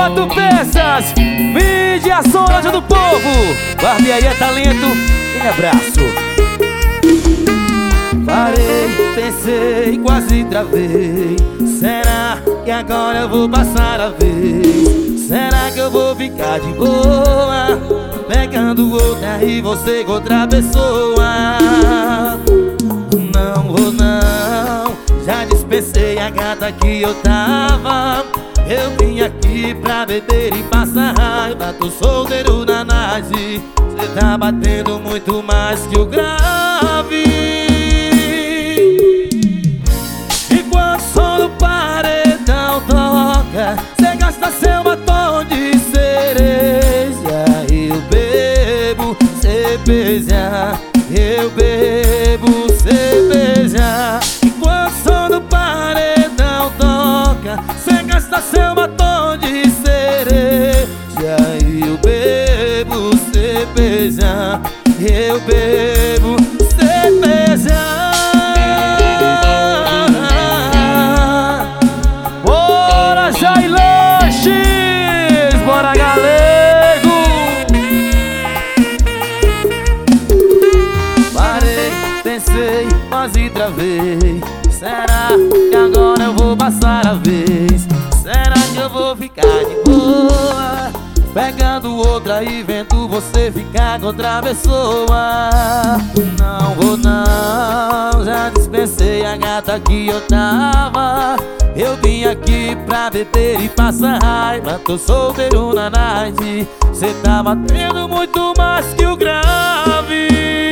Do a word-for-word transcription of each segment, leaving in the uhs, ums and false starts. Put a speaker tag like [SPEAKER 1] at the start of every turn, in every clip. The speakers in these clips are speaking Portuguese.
[SPEAKER 1] Quatro peças, mídia sonora do povo. Barbearia Talento, um abraço. Parei, pensei, quase travei. Será que agora eu vou passar a vez? Será que eu vou ficar de boa pegando outra e você com outra pessoa? Não vou não, já dispensei a gata que eu tava. Eu vim aqui pra beber e passar raiva. Tô solteiro na night. Cê tá batendo muito mais que o grave. Enquanto o som do paredão toca, cê gasta seu batom de cereja. Eu bebo cerveja, eu bebo cerveja. Enquanto o som do paredão toca, cê gasta seu batom de cereja. Eu bebo cerveja, eu bebo cerveja. Bora, Jai Lanches! Bora, galego! Parei, pensei, quase travei. Será que agora eu vou passar a vez? Será que eu vou ficar de boa pegando outra e vendo você ficar com outra pessoa? Não vou não, já dispensei a gata que eu tava. Eu vim aqui pra beber e passar raiva. Tô solteiro na night. Cê tá batendo muito mais que o grave.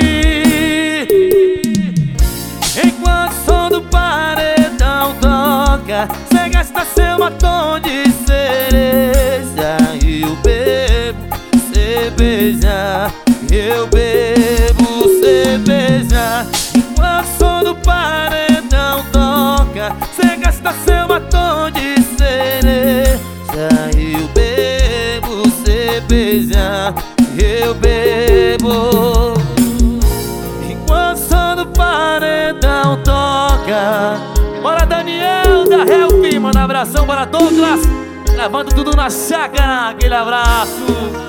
[SPEAKER 1] Enquanto o som do paredão toca, cê gasta seu batom de cereja. Eu bebo cerveja, eu bebo cerveja. Enquanto o som do paredão toca, cê gasta seu batom de cereja. Eu bebo cerveja, eu bebo. Enquanto o som do paredão toca. Bora, Daniel da Help, manda abração para Douglas, gravando tudo na chácara, aquele abraço.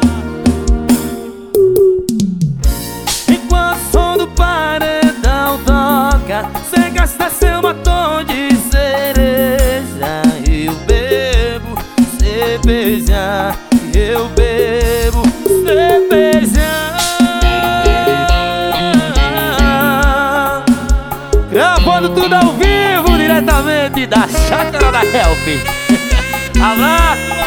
[SPEAKER 1] Enquanto o som do paredão toca, cê gasta seu batom de cereja. Eu bebo cerveja, eu bebo cerveja. Gravando tudo ao vivo, diretamente da chácara da Help. Abraço!